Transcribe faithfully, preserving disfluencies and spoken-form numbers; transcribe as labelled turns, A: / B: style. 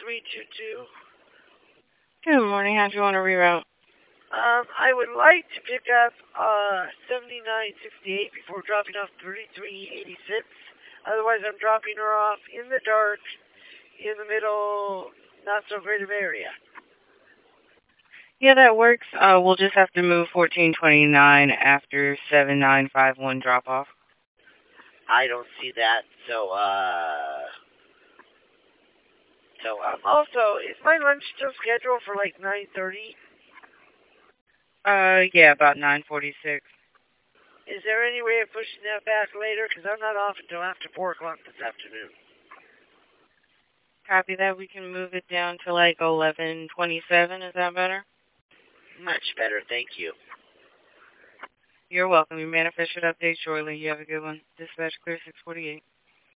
A: three two two.
B: Good morning. How do you want to reroute?
A: Um, I would like to pick up uh seventy-nine sixty-eight before dropping off thirty-three eighty-six. Otherwise, I'm dropping her off in the dark, in the middle, not so great of area.
B: Yeah, that works. Uh, we'll just have to move fourteen twenty-nine after seven nine five one drop off.
A: I don't see that, so uh. So um, also, is my lunch still scheduled for like nine thirty?
B: Uh, yeah, about nine forty-six.
A: Is there any way of pushing that back later? Because I'm not off until after four o'clock this afternoon.
B: Copy that. We can move it down to like eleven twenty-seven. Is that better?
A: Much better, thank you.
B: You're welcome. Your manifest should update shortly. You have a good one. Dispatch clear six forty-eight.